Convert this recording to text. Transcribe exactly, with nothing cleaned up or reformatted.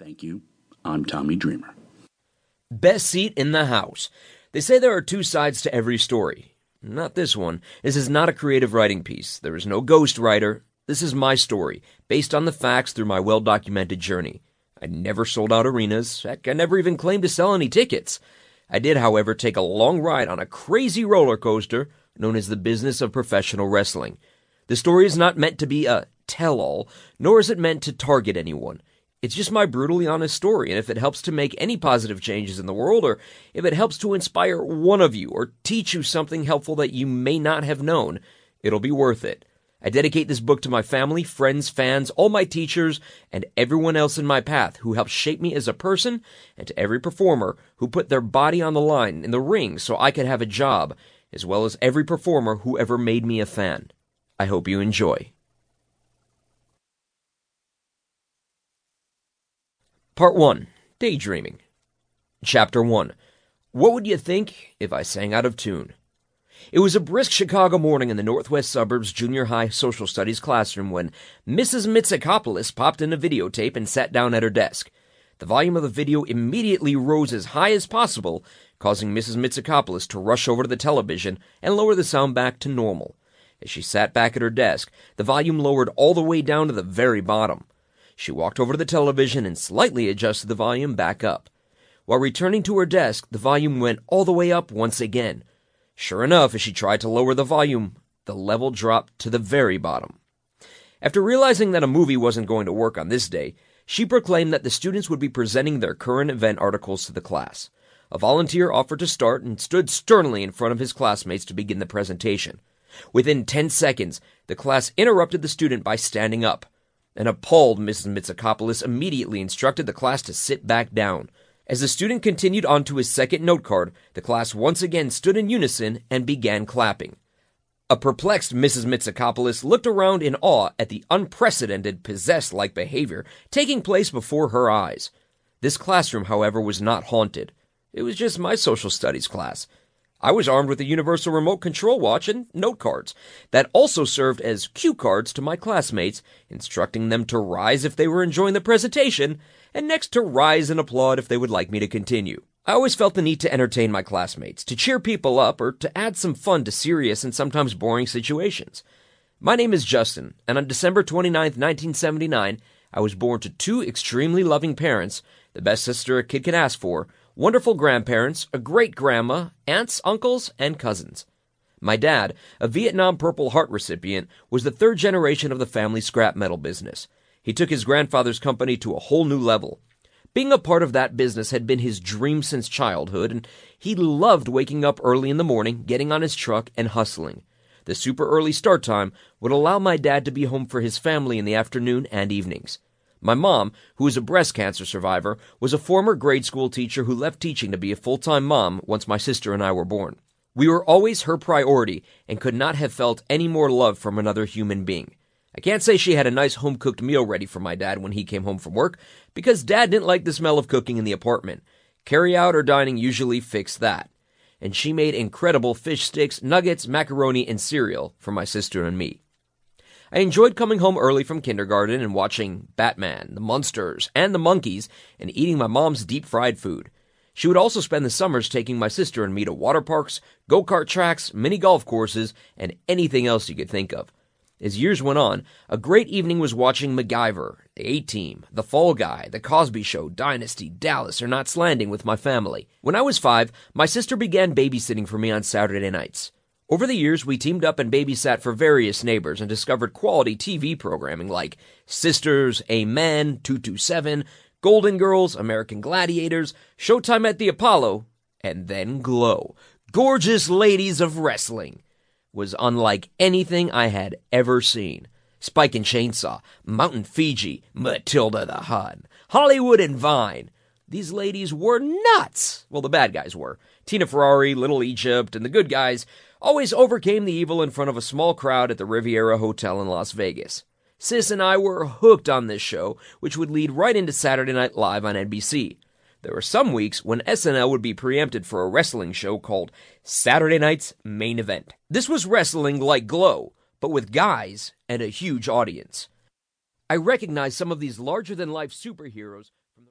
Thank you. I'm Tommy Dreamer. Best seat in the house. They say there are two sides to every story. Not this one. This is not a creative writing piece. There is no ghost writer. This is my story, based on the facts through my well-documented journey. I never sold out arenas. Heck, I never even claimed to sell any tickets. I did, however, take a long ride on a crazy roller coaster known as the business of professional wrestling. The story is not meant to be a tell-all, nor is it meant to target anyone. It's just my brutally honest story, and if it helps to make any positive changes in the world, or if it helps to inspire one of you, or teach you something helpful that you may not have known, it'll be worth it. I dedicate this book to my family, friends, fans, all my teachers, and everyone else in my path who helped shape me as a person, and to every performer who put their body on the line in the ring so I could have a job, as well as every performer who ever made me a fan. I hope you enjoy. Part one. Daydreaming. Chapter one. What would you think if I sang out of tune? It was a brisk Chicago morning in the Northwest Suburbs Junior High Social Studies classroom when Missus Mitsakopoulos popped in a videotape and sat down at her desk. The volume of the video immediately rose as high as possible, causing Missus Mitsakopoulos to rush over to the television and lower the sound back to normal. As she sat back at her desk, the volume lowered all the way down to the very bottom. She walked over to the television and slightly adjusted the volume back up. While returning to her desk, the volume went all the way up once again. Sure enough, as she tried to lower the volume, the level dropped to the very bottom. After realizing that a movie wasn't going to work on this day, she proclaimed that the students would be presenting their current event articles to the class. A volunteer offered to start and stood sternly in front of his classmates to begin the presentation. Within ten seconds, the class interrupted the student by standing up. An appalled Missus Mitsakopoulos immediately instructed the class to sit back down. As the student continued on to his second note card, the class once again stood in unison and began clapping. A perplexed Missus Mitsakopoulos looked around in awe at the unprecedented, possessed-like behavior taking place before her eyes. This classroom, however, was not haunted. It was just my social studies class. I was armed with a universal remote control watch and note cards that also served as cue cards to my classmates, instructing them to rise if they were enjoying the presentation, and next to rise and applaud if they would like me to continue. I always felt the need to entertain my classmates, to cheer people up, or to add some fun to serious and sometimes boring situations. My name is Justin, and on December twenty-ninth, nineteen seventy-nine, I was born to two extremely loving parents, the best sister a kid could ask for, wonderful grandparents, a great-grandma, aunts, uncles, and cousins. My dad, a Vietnam Purple Heart recipient, was the third generation of the family scrap metal business. He took his grandfather's company to a whole new level. Being a part of that business had been his dream since childhood, and he loved waking up early in the morning, getting on his truck, and hustling. The super early start time would allow my dad to be home for his family in the afternoon and evenings. My mom, who is a breast cancer survivor, was a former grade school teacher who left teaching to be a full-time mom once my sister and I were born. We were always her priority and could not have felt any more love from another human being. I can't say she had a nice home-cooked meal ready for my dad when he came home from work, because Dad didn't like the smell of cooking in the apartment. Carry-out or dining usually fixed that. And she made incredible fish sticks, nuggets, macaroni, and cereal for my sister and me. I enjoyed coming home early from kindergarten and watching Batman, the Munsters, and the Monkees, and eating my mom's deep-fried food. She would also spend the summers taking my sister and me to water parks, go-kart tracks, mini golf courses, and anything else you could think of. As years went on, a great evening was watching MacGyver, The A-Team, The Fall Guy, The Cosby Show, Dynasty, Dallas, or Knots Landing with my family. When I was five, my sister began babysitting for me on Saturday nights. Over the years, we teamed up and babysat for various neighbors and discovered quality T V programming like Sisters, Amen, two two seven, Golden Girls, American Gladiators, Showtime at the Apollo, and then Glow. Gorgeous Ladies of Wrestling was unlike anything I had ever seen. Spike and Chainsaw, Mountain Fiji, Matilda the Hun, Hollywood and Vine. These ladies were nuts. Well, the bad guys were. Tina Ferrari, Little Egypt, and the good guys always overcame the evil in front of a small crowd at the Riviera Hotel in Las Vegas. Sis and I were hooked on this show, which would lead right into Saturday Night Live on N B C. There were some weeks when S N L would be preempted for a wrestling show called Saturday Night's Main Event. This was wrestling like Glow, but with guys and a huge audience. I recognized some of these larger-than-life superheroes